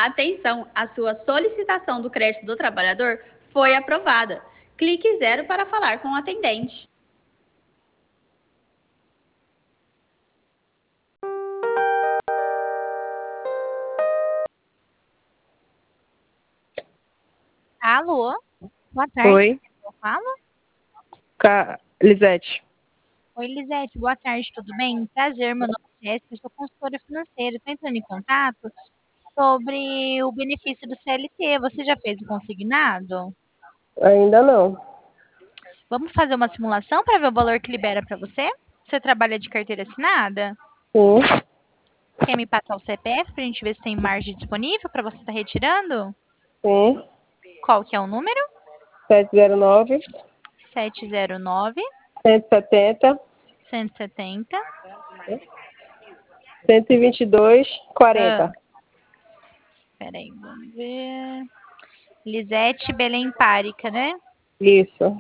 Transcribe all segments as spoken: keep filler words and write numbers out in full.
Atenção, a sua solicitação do crédito do trabalhador foi aprovada. Clique zero para falar com o atendente. Alô? Boa tarde. Oi, Eu falo? Ca... Lisete. Oi, Lisete. Boa tarde, tudo bem? Prazer, meu nome é Jéssica, eu sou consultora financeira. Estou entrando em contato sobre o benefício do C L T. Você já fez o consignado? Ainda não. Vamos fazer uma simulação para ver o valor que libera para você? Você trabalha de carteira assinada? Sim, Quer me passar o C P F para a gente ver se tem margem disponível para você estar retirando? sim. Qual que é o número? sete zero nove, sete zero nove, cento e setenta, cento e setenta. cento e vinte e dois, Ah, quarenta. peraí, vamos ver. Lisete Belém Párica, né? Isso.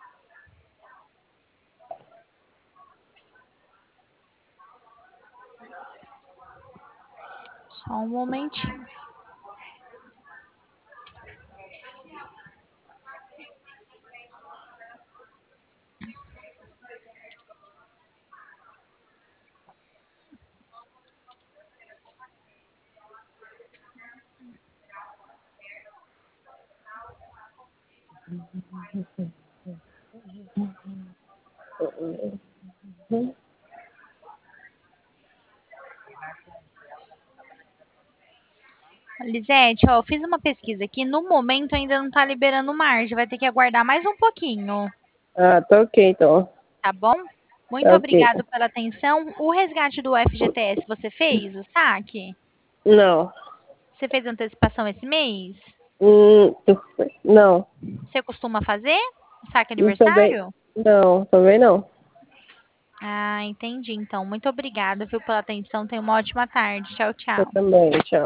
Só um momentinho. Lisete, ó, eu fiz uma pesquisa aqui. No momento ainda não tá liberando margem. Vai ter que aguardar mais um pouquinho, Ah, tá ok, então. tá bom? Muito Tá ok. obrigado pela atenção. O resgate do F G T S você fez? O saque? Não. Você fez antecipação esse mês? Hum, não. Você costuma fazer? Saque Hum, Também. aniversário? Não, também não. Ah, entendi. Então, muito obrigada, viu, pela atenção. Tenha uma ótima tarde. Tchau, Eu tchau. também, tchau.